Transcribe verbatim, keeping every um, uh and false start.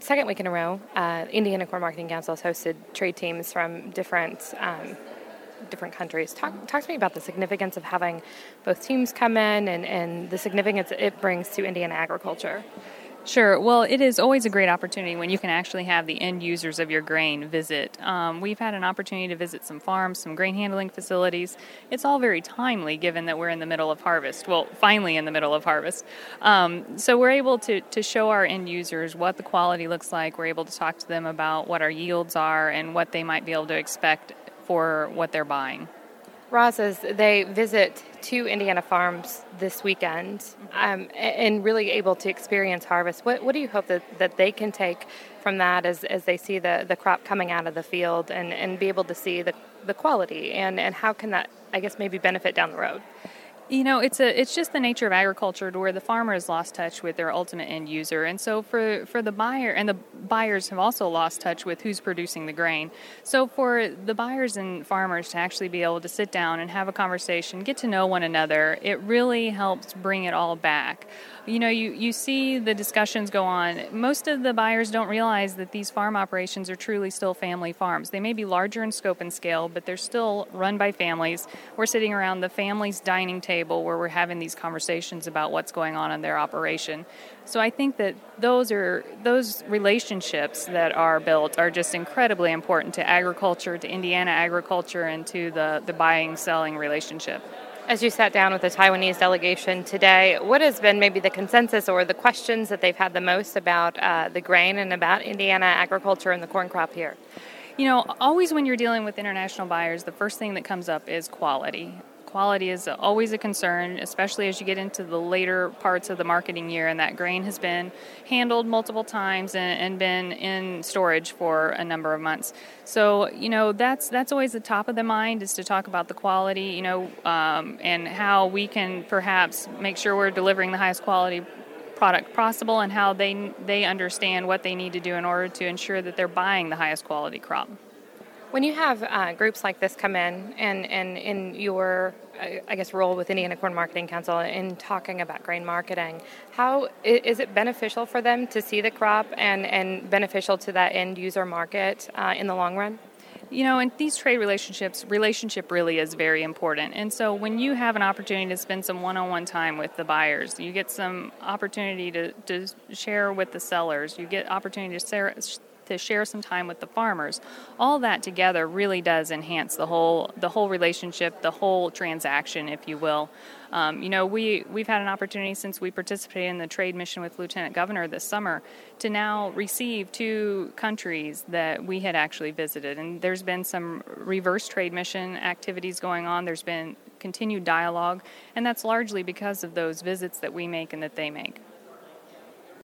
second week in a row, uh, Indiana Corn Marketing Council has hosted trade teams from different um, different countries. Talk, talk to me about the significance of having both teams come in and, and the significance it brings to Indiana agriculture. Sure. Well, it is always a great opportunity when you can actually have the end users of your grain visit. Um, we've had an opportunity to visit some farms, some grain handling facilities. It's all very timely given that we're in the middle of harvest. Well, finally in the middle of harvest. Um, so we're able to, to show our end users what the quality looks like. We're able to talk to them about what our yields are and what they might be able to expect for what they're buying. Roz, as they visit two Indiana farms this weekend um, and really able to experience harvest, what, what do you hope that, that they can take from that as, as they see the, the crop coming out of the field and, and be able to see the, the quality and, and how can that, I guess, maybe benefit down the road? You know, it's a it's just the nature of agriculture to where the farmer has lost touch with their ultimate end user. And so for, for the buyer, and the buyers have also lost touch with who's producing the grain. So for the buyers and farmers to actually be able to sit down and have a conversation, get to know one another, it really helps bring it all back. You know, you, you see the discussions go on. Most of the buyers don't realize that these farm operations are truly still family farms. They may be larger in scope and scale, but they're still run by families. We're sitting around the family's dining table where we're having these conversations about what's going on in their operation. So I think that those are those relationships that are built are just incredibly important to agriculture, to Indiana agriculture, and to the, the buying-selling relationship. As you sat down with the Taiwanese delegation today, what has been maybe the consensus or the questions that they've had the most about uh, the grain and about Indiana agriculture and the corn crop here? You know, always when you're dealing with international buyers, the first thing that comes up is quality. Quality is always a concern, especially as you get into the later parts of the marketing year, and that grain has been handled multiple times and, and been in storage for a number of months. So, you know, that's that's always the top of the mind, is to talk about the quality, you know, um, and how we can perhaps make sure we're delivering the highest quality product possible, and how they they understand what they need to do in order to ensure that they're buying the highest quality crop. When you have uh, groups like this come in and, and in your, I guess, role with Indiana Corn Marketing Council in talking about grain marketing, how is it beneficial for them to see the crop and, and beneficial to that end user market uh, in the long run? You know, in these trade relationships, relationship really is very important. And so when you have an opportunity to spend some one-on-one time with the buyers, you get some opportunity to, to share with the sellers, you get opportunity to share, to share some time with the farmers. All that together really does enhance the whole the whole relationship, the whole transaction, if you will. Um, you know, we, we've had an opportunity since we participated in the trade mission with Lieutenant Governor this summer to now receive two countries that we had actually visited. And there's been some reverse trade mission activities going on. There's been continued dialogue, and that's largely because of those visits that we make and that they make.